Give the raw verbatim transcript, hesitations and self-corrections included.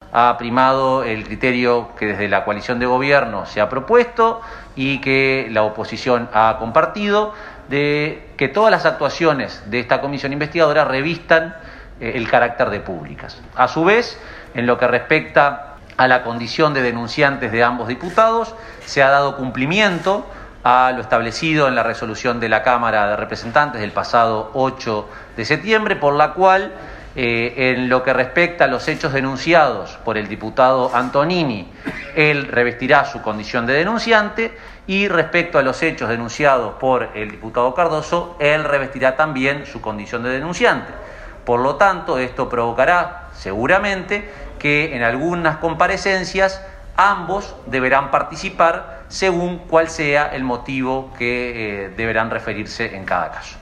ha primado el criterio que desde la coalición de gobierno se ha propuesto y que la oposición ha compartido, de que todas las actuaciones de esta comisión investigadora revistan eh, el carácter de públicas. A su vez, en lo que respecta a la condición de denunciantes de ambos diputados, se ha dado cumplimiento a lo establecido en la resolución de la Cámara de Representantes del pasado ocho de septiembre, por la cual, eh, en lo que respecta a los hechos denunciados por el diputado Antonini, él revestirá su condición de denunciante, y respecto a los hechos denunciados por el diputado Cardoso, él revestirá también su condición de denunciante. Por lo tanto, esto provocará seguramente que en algunas comparecencias ambos deberán participar según cuál sea el motivo que eh, deberán referirse en cada caso.